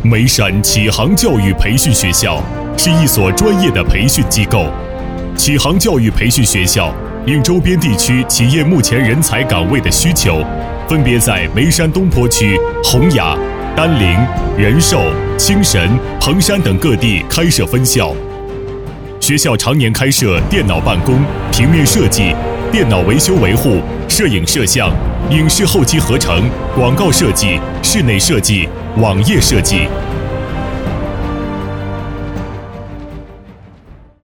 眉山启航教育培训学校是一所专业的培训机构。启航教育培训学校应周边地区企业目前人才岗位的需求，分别在眉山东坡区、洪雅、丹陵、仁寿、青神、彭山等各地开设分校。学校常年开设电脑办公、平面设计、电脑维修维护、摄影摄像、影视后期合成、广告设计、室内设计、网页设计、